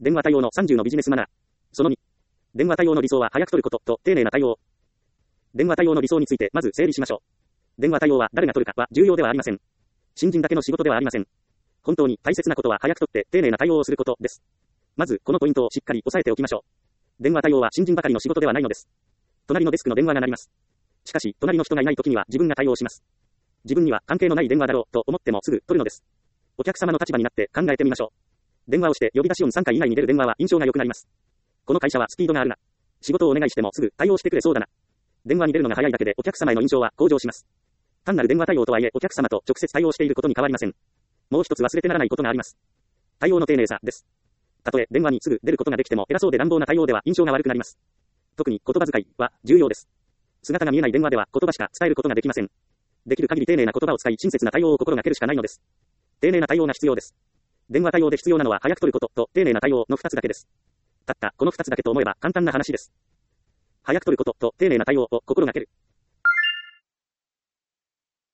電話対応の30のビジネスマナー。その2。電話対応の理想は早く取ることと丁寧な対応。電話対応の理想についてまず整理しましょう。電話対応は誰が取るかは重要ではありません。新人だけの仕事ではありません。本当に大切なことは早く取って丁寧な対応をすることです。まずこのポイントをしっかり押さえておきましょう。電話対応は新人ばかりの仕事ではないのです。隣のデスクの電話が鳴ります。しかし隣の人がいない時には自分が対応します。自分には関係のない電話だろうと思ってもすぐ取るのです。お客様の立場になって考えてみましょう。電話をして呼び出し音3回以内に出る電話は印象が良くなります。この会社はスピードがあるな。仕事をお願いしてもすぐ対応してくれそうだな。電話に出るのが早いだけでお客様への印象は向上します。単なる電話対応とはいえお客様と直接対応していることに変わりません。もう一つ忘れてならないことがあります。対応の丁寧さです。たとえ電話にすぐ出ることができても偉そうで乱暴な対応では印象が悪くなります。特に言葉遣いは重要です。姿が見えない電話では言葉しか伝えることができません。できる限り丁寧な言葉を使い親切な対応を心がけるしかないのです。丁寧な対応が必要です。電話対応で必要なのは早く取ることと丁寧な対応の2つだけです。たったこの2つだけと思えば簡単な話です。早く取ることと丁寧な対応を心がける。